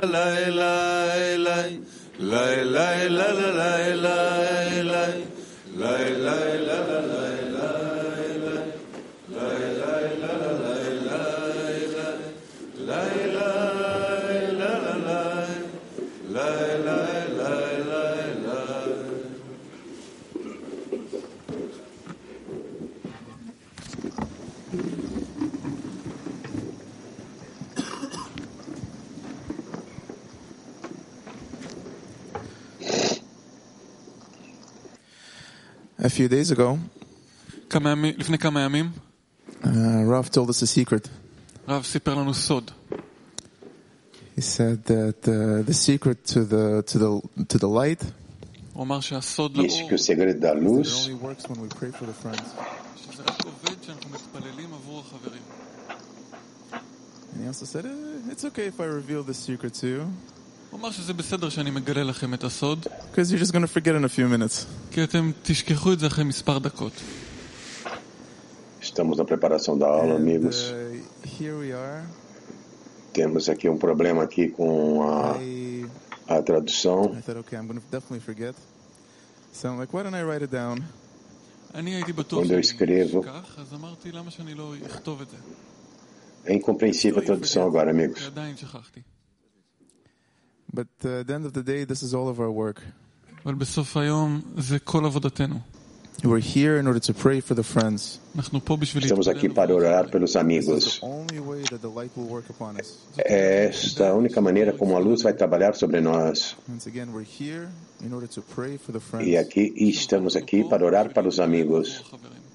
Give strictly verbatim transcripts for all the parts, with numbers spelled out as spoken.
A few days ago, כמה ימים, לפני כמה ימים, uh, Rav told us a secret. רב סיפר לנו סוד. He said that uh, the secret to the to the to the light הוא אמר שהסוד Disse לאור, que o segredo da it luz only works when we pray for the friends. שזה רק עובד שאנחנו מתפללים עבור החברים. And he also said, eh, it's okay if I reveal this secret to you, הוא אמר שזה בסדר שאני מגלה לכם את הסוד, because you're just going to forget in a few minutes. כי אתם תשכחו את זה אחרי מספר דקות. Estamos na preparação da aula, And, amigos. uh, here we are. Temos aqui um problema aqui com a, I, a tradução. I thought, okay, I'm going to definitely forget. So I'm like, why don't I write it down? אני הייתי בטוח Quando eu שאני escrevo, אשכח, אז אמרתי למה שאני לא אכתוב את זה. é incompreensível a tradução agora, amigos. ועדיין שכחתי. But uh, at the end of the day, this is all of our work. אבל בסוף היום זה כל עבודתנו. We're here in order to pray for the friends. אנחנו פה בשביל Estamos aqui para orar pelos This is amigos. the only way that the light will work upon us. É esta a única maneira como a luz vai trabalhar sobre nós. Once again, we're here in order to pray for the friends. E aqui e estamos aqui para orar para os amigos.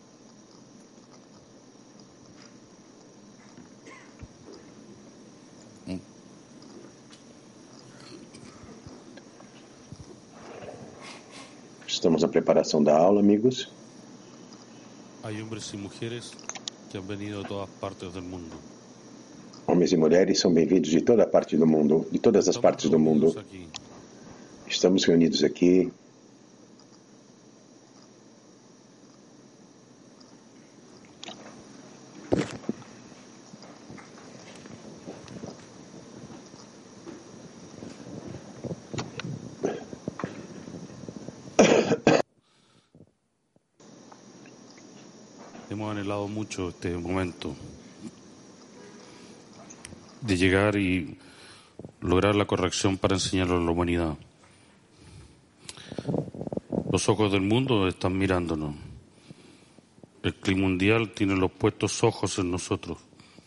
Estamos na preparação da aula, amigos. Hay hombres y mujeres que han venido de todas partes del mundo. Homens e mulheres são bem-vindos de toda parte do mundo, de todas as partes do mundo. Aquí. Estamos reunidos aqui Hemos anhelado mucho este momento de llegar y lograr la corrección para enseñarlo a la humanidad. Los ojos del mundo están mirándonos. El clima mundial tiene los puestos ojos en nosotros.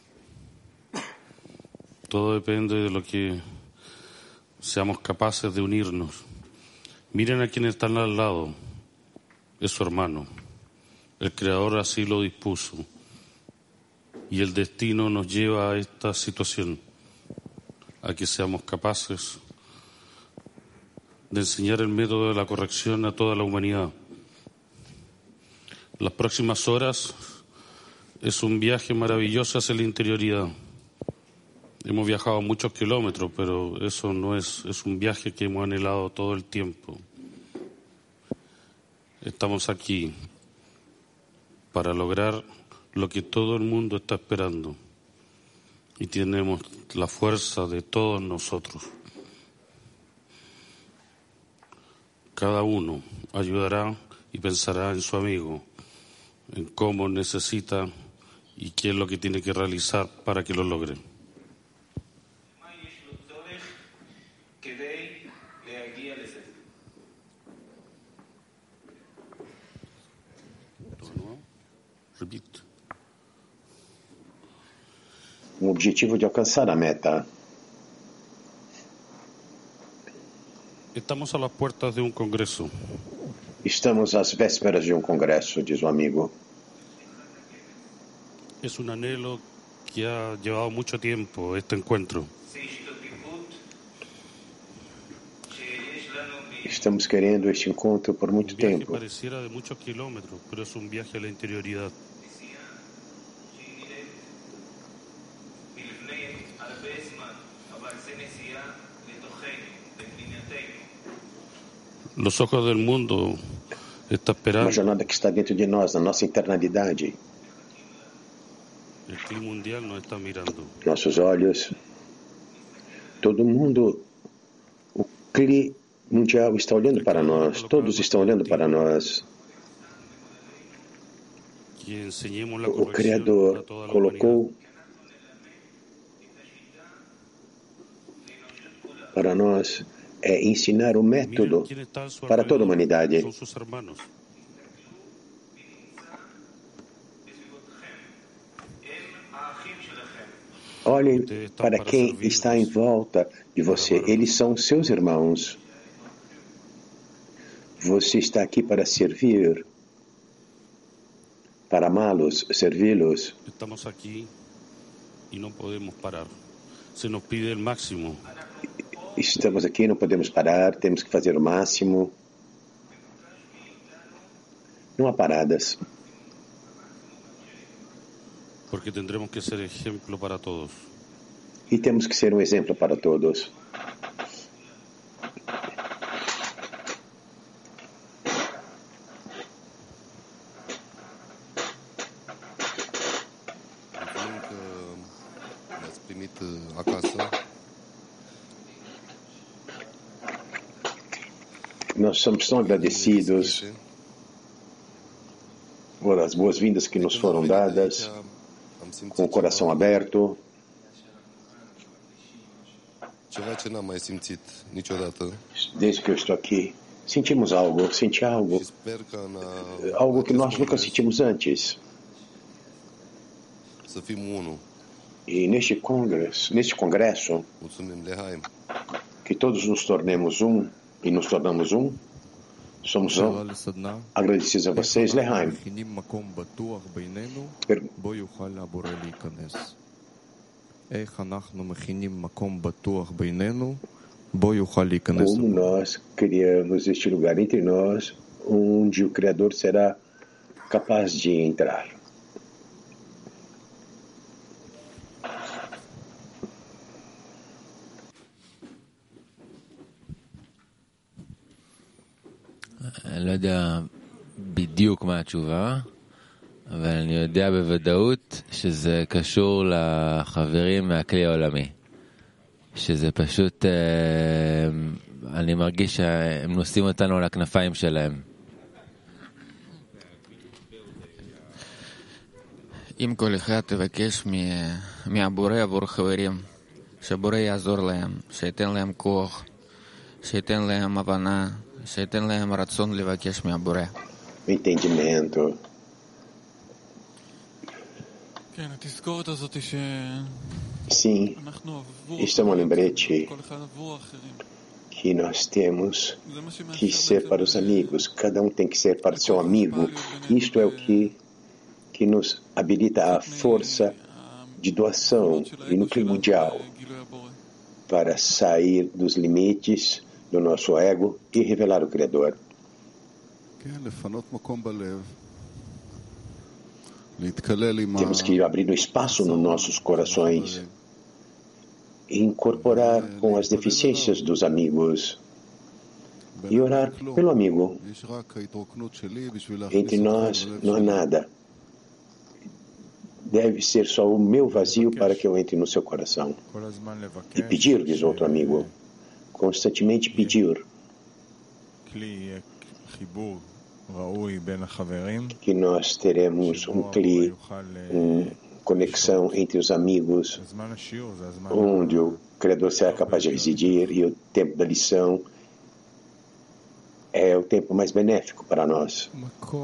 Todo depende de lo que seamos capaces de unirnos. Miren a quienes están al lado. Es su hermano. El Creador así lo dispuso. Y el destino nos lleva a esta situación, a que seamos capaces de enseñar el método de la corrección a toda la humanidad. Las próximas horas es un viaje maravilloso hacia la interioridad. Hemos viajado muchos kilómetros, pero eso no es, es un viaje que hemos anhelado todo el tiempo. Estamos aquí para lograr lo que todo el mundo está esperando. Y tenemos la fuerza de todos nosotros. Cada uno ayudará y pensará en su amigo, en cómo necesita y qué es lo que tiene que realizar para que lo logre. Repito. um objetivo de alcançar a meta. Estamos a las puertas de un congreso. Estamos às vésperas de um congresso, diz o amigo. Es un anhelo que ha llevado mucho tiempo este encuentro. Estamos querendo este encontro por muito Un viaje tempo. pareciera de muchos kilómetros, pero es un viaje a la interioridad. Los ojos del mundo están Uma esperando. jornada que está dentro de nós, na nossa internalidade. El clima mundial nos está mirando. Nossos olhos Todo mundo, o Kli mundial está olhando para nós, todos estão olhando para nós. O Criador colocou para nós é ensinar o método para toda a humanidade. Olhem para quem está em volta de você. Eles são seus irmãos. Você está aqui para servir, para amá-los, servi-los. Estamos aqui e não podemos parar. Se nos pide o máximo. Estamos aqui, não podemos parar, temos que fazer o máximo. Não há paradas. Porque tendremos que ser exemplo para todos. E temos que ser um exemplo para todos. Nós somos tão agradecidos por as boas-vindas que nos foram dadas, com o coração aberto. Desde que eu estou aqui, sentimos algo, senti algo, algo que nós nunca sentimos antes. E neste congresso, neste congresso, que todos nos tornemos um e nos tornamos um, somos um. Agradecidos a vocês, Lehaim. Per... Como nós criamos este lugar entre nós, onde o Criador será capaz de entrar. אני לא יודע בדיוק מה התשובה, אבל אני יודע בוודאות שזה קשור לחברים מהכלי העולמי. שזה פשוט, אני מרגיש שהם נושאים אותנו על הכנפיים שלהם. אם כל אחד תבקש מהבורא עבור חברים, שהבורא יעזור להם, שייתן להם כוח, שייתן להם הבנה, שייתן להם רצון לבקש מהבורא. Entendimento. כן, התזכורת הזאת ש... Sim, isto é um lembrete que nós temos que ser para os amigos. Cada um tem que ser para o seu amigo. Isto é o que, que nos habilita a força de doação e no clima mundial para sair dos limites do nosso ego e revelar o Criador. Temos que abrir um espaço nos nossos corações e incorporar com as deficiências dos amigos e orar pelo amigo. Entre nós não há nada. Deve ser só o meu vazio para que eu entre no seu coração. E pedir, diz outro amigo, constantemente pedir que nós teremos um cli, uma conexão entre os amigos, onde o Criador será capaz de residir, e o tempo da lição é o tempo mais benéfico para nós.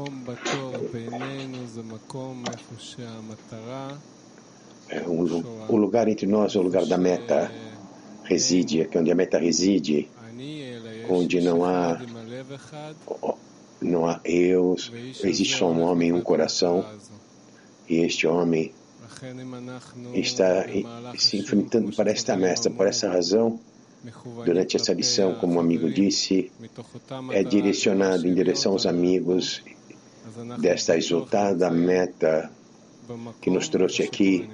É um, o lugar entre nós é o lugar da meta, reside, aqui onde a meta reside, onde não há não há eu, existe só um homem e um coração, e este homem está se enfrentando para esta meta. Por essa razão, durante essa lição, como o amigo disse, é direcionado em direção aos amigos desta exaltada meta que nos trouxe aqui,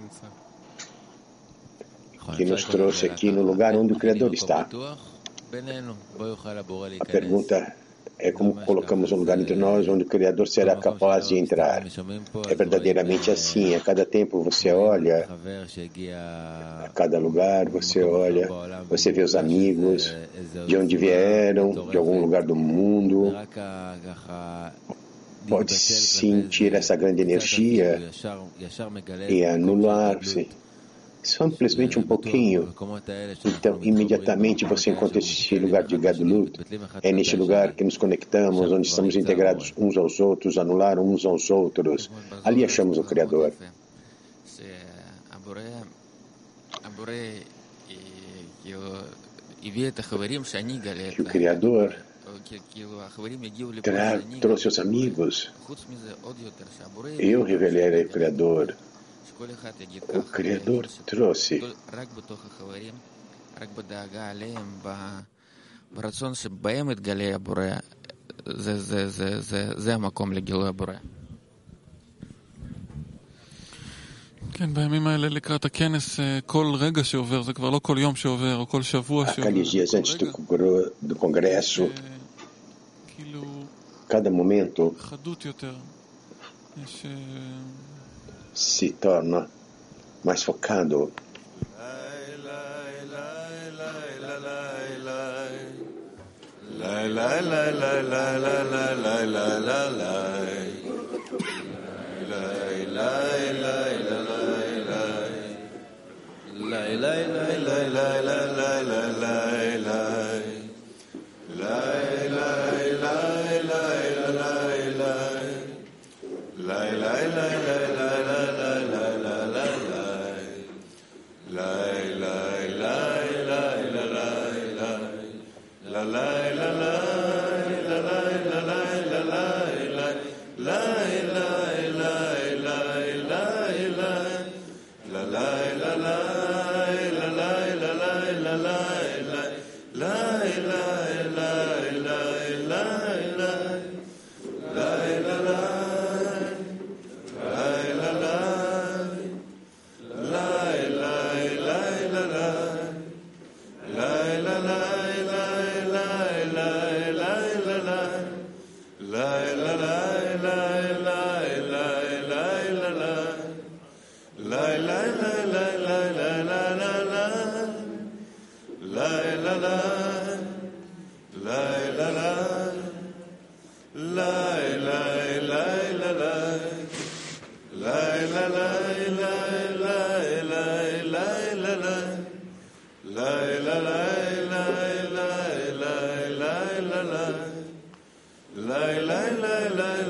que nos trouxe aqui no lugar onde o Criador está. A pergunta É como colocamos um lugar entre nós onde o Criador será capaz de entrar. É verdadeiramente assim. A cada tempo você olha, a cada lugar você olha, você vê os amigos, de onde vieram, de algum lugar do mundo. Pode sentir essa grande energia e anular-se. Simplesmente um pouquinho. Então, imediatamente você encontra esse lugar de Gadulut. É neste lugar que nos conectamos, onde estamos integrados uns aos outros, anular uns aos outros. Ali achamos o Criador. Que o Criador tra- trouxe os amigos. Eu revelei o Criador. O Criador trouxe. כן, בימים האלה לקראת הכנס, כל רגע שעובר, זה כבר לא כל יום שעובר, או כל שבוע שעובר. Aqueles dias antes do, do congresso, cada momento חדות יותר. יש... se torna mais focado. La la la la